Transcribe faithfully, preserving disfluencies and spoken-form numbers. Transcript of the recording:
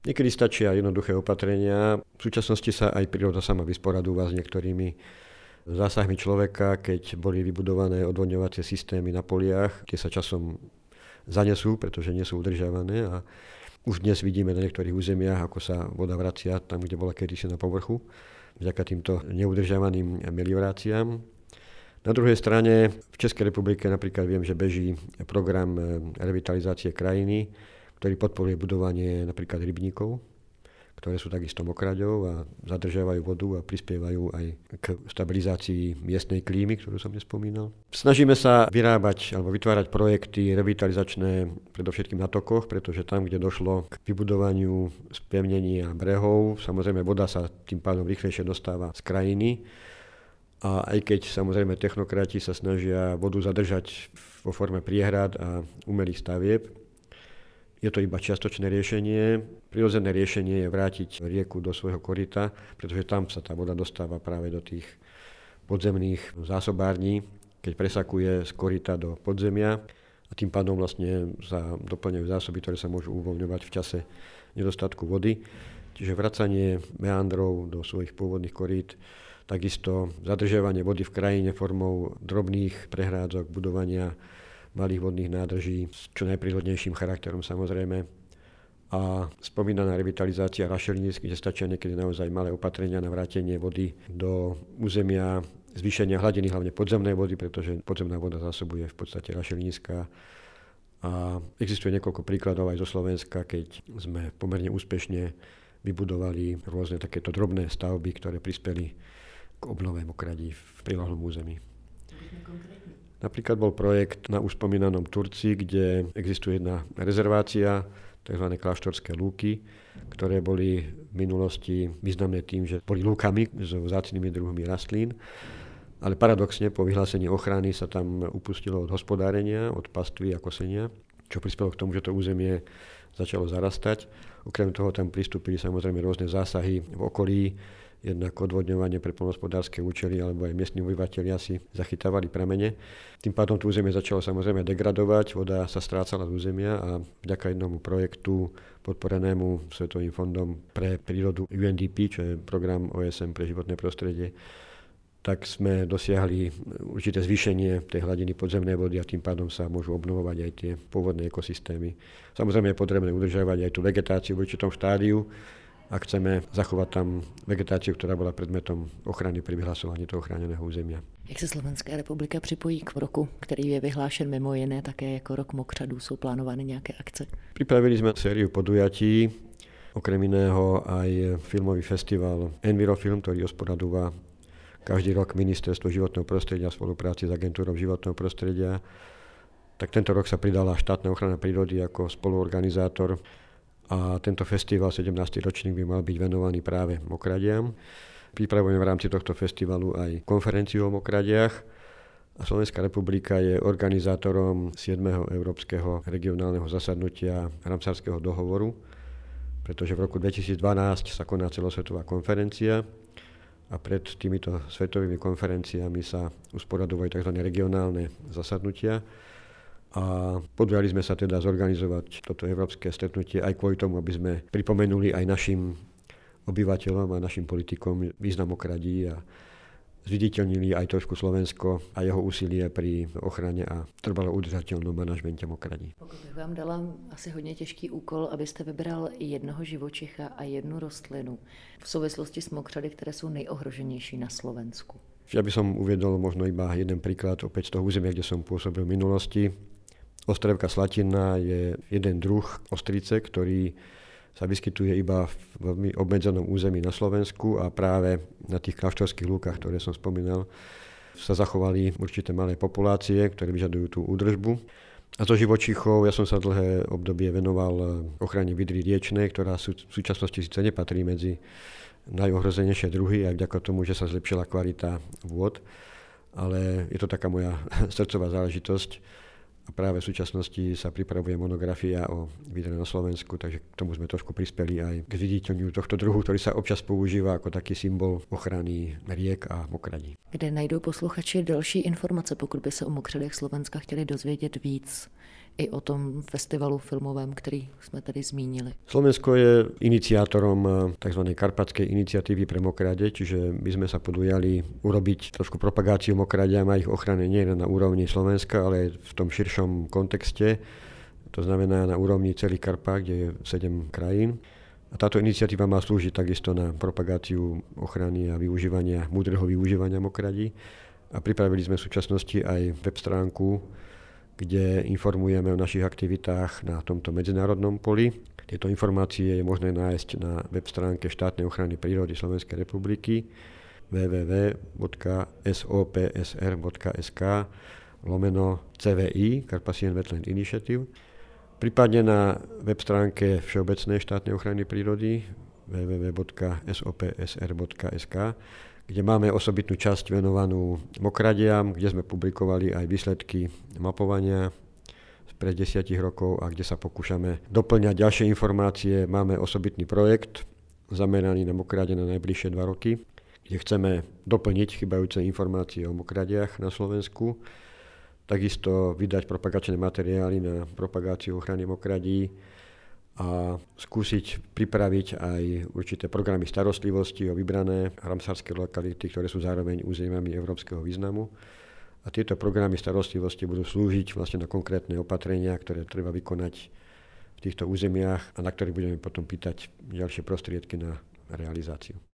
Niekedy stačia jednoduché opatrenia. V súčasnosti sa aj príroda sama vysporadúva s niektorými zásahmi človeka, keď boli vybudované odvodňovacie systémy na poliach. Tie sa časom zanesú, pretože nie sú udržiavané a už dnes vidíme na niektorých územiach, ako sa voda vracia tam, kde bola kedysi na povrchu, vďaka týmto neudržiavaným melioráciám. Na druhej strane v Českej republike napríklad viem, že beží program revitalizácie krajiny, ktorý podporuje budovanie napríklad rybníkov, ktoré sú takisto mokraďou a zadržiavajú vodu a prispievajú aj k stabilizácii miestnej klímy, ktorú som nespomínal. Snažíme sa vyrábať alebo vytvárať projekty revitalizačné predovšetkým na tokoch, pretože tam, kde došlo k vybudovaniu spevnenia brehov, samozrejme voda sa tým pádom rýchlejšie dostáva z krajiny. A aj keď samozrejme technokrati sa snažia vodu zadržať vo forme priehrad a umelých stavieb, je to iba čiastočné riešenie. Prirodzené riešenie je vrátiť rieku do svojho koryta, pretože tam sa tá voda dostáva práve do tých podzemných zásobární, keď presakuje z koryta do podzemia a tým pádom vlastne sa doplňajú zásoby, ktoré sa môžu uvoľňovať v čase nedostatku vody. Čiže vracanie meandrov do svojich pôvodných korít, takisto zadržiavanie vody v krajine formou drobných prehrádzok, budovania malých vodných nádrží s čo najprírodnejším charakterom samozrejme. A spomínaná revitalizácia rašelinisk, kde stačia niekedy naozaj malé opatrenia na vrátenie vody do územia, zvýšenia hladiny hlavne podzemnej vody, pretože podzemná voda zásobuje v podstate rašeliniska. A existuje niekoľko príkladov aj zo Slovenska, keď sme pomerne úspešne vybudovali rôzne takéto drobné stavby, ktoré prispeli k obnove mokradí v priľahlom území. Napríklad bol projekt na už spomínanom Turci, kde existuje jedna rezervácia, tzv. Kláštorské lúky, ktoré boli v minulosti významné tým, že boli lúkami so vzácnymi druhmi rastlín. Ale paradoxne po vyhlásení ochrany sa tam upustilo od hospodárenia, od pastvy a kosenia, čo prispelo k tomu, že to územie začalo zarastať. Okrem toho tam pristúpili samozrejme rôzne zásahy v okolí, jednak odvodňovanie pre poľnohospodárske účely, alebo aj miestni obyvatelia si zachytávali pramene. Tým pádom to územie začalo samozrejme degradovať, voda sa strácala z územia a vďaka jednomu projektu podporenému Svetovým fondom pre prírodu U N D P, čo je program O S N pre životné prostredie, tak sme dosiahli určité zvýšenie tej hladiny podzemnej vody a tým pádom sa môžu obnovovať aj tie pôvodné ekosystémy. Samozrejme je potrebné udržávať aj tú vegetáciu v určitom štádiu, ak chceme zachovať tam vegetáciu, ktorá bola predmetom ochrany pri vyhlasovaní toho chráněného územia. Jak se Slovenská republika připojí k roku, který je vyhlášen mimo jiné také jako rok mokřadů? Jsou plánovány nějaké akce? Pripravili sme sériu podujatí, okrem iného aj filmový festival Envirofilm, ktorý osporadúva každý rok Ministerstvo životného prostredia v spolupráci s agentúrou životného prostredia. Tak tento rok sa pridala štátna ochrana prírody ako spoluorganizátor. A tento festival, sedemnásty ročník, by mal byť venovaný práve mokradiam. Pripravujeme v rámci tohto festivalu aj konferenciu o mokradiach. A Slovenská republika je organizátorom siedmeho európskeho regionálneho zasadnutia Ramsarského dohovoru, pretože v roku dvetisícdvanásť sa koná celosvetová konferencia a pred týmito svetovými konferenciami sa usporadujú tzv. Regionálne zasadnutia. A podujali sme sa teda zorganizovať toto európske stretnutie aj kvôli tomu, aby sme pripomenuli aj našim obyvateľom a našim politikom význam mokradí a zviditeľnili aj trošku Slovensko a jeho úsilie pri ochrane a trvalo udržateľnom manažmente mokradí. Pokud bych vám dala asi hodně těžký úkol, abyste vybral jednoho živočicha a jednu rostlinu v souvislosti s mokřady, které jsou nejohroženější na Slovensku. Ja by som uviedol možno iba jeden príklad opäť z toho územia, kde som pôsobil v minulosti. Ostrevka Slatina je jeden druh ostrice, ktorý sa vyskytuje iba v veľmi obmedzenom území na Slovensku a práve na tých kláštorských lúkach, ktoré som spomínal, sa zachovali určité malé populácie, ktoré vyžadujú tú údržbu. A zo živočíchov ja som sa dlhé obdobie venoval ochrane vydry riečnej, ktorá v súčasnosti síce nepatrí medzi najohrozenejšie druhy aj vďaka tomu, že sa zlepšila kvalita vôd, ale je to taká moja srdcová záležitosť. A práve v súčasnosti sa pripravuje monografia o vydre na Slovensku, takže k tomu sme trošku prispeli aj k zviditeľňu tohto druhu, ktorý sa občas používa ako taký symbol ochrany riek a mokradí. Kde najdou posluchači další informace, pokud by se o mokřadech Slovenska chtěli dozvědět víc? i o tom festivalu filmovém, který jsme tady zmínili. Slovensko je iniciátorom tzv. Karpatskej iniciatívy pre mokrade, čiže my sme sa podujali urobiť trošku propagáciu mokradiam a ich ochrany nie len na úrovni Slovenska, ale aj v tom širšom kontexte. To znamená na úrovni celých Karpát, kde je sedem krajín. A táto iniciatíva má slúžiť takisto na propagáciu ochrany a využívania, múdreho využívania mokradí. A pripravili sme v súčasnosti aj web stránku, kde informujeme o našich aktivitách na tomto medzinárodnom poli. Tieto informácie je možné nájsť na web stránke štátnej ochrany prírody Slovenskej republiky w w w bodka s o p s r bodka s k lomeno c v i, Carpathian Wetland Initiative. Prípadne na web stránke Všeobecnej štátnej ochrany prírody w w w bodka s o p s r bodka s k, kde máme osobitnú časť venovanú mokradiam, kde sme publikovali aj výsledky mapovania pred desiatich rokov a kde sa pokúšame doplňať ďalšie informácie. Máme osobitný projekt zameraný na mokrade na najbližšie dva roky, kde chceme doplniť chybajúce informácie o mokradiach na Slovensku. Takisto vydať propagačné materiály na propagáciu ochrany mokradí a skúsiť pripraviť aj určité programy starostlivosti o vybrané ramsárske lokality, ktoré sú zároveň územiami európskeho významu. A tieto programy starostlivosti budú slúžiť vlastne na konkrétne opatrenia, ktoré treba vykonať v týchto územiach a na ktorých budeme potom pýtať ďalšie prostriedky na realizáciu.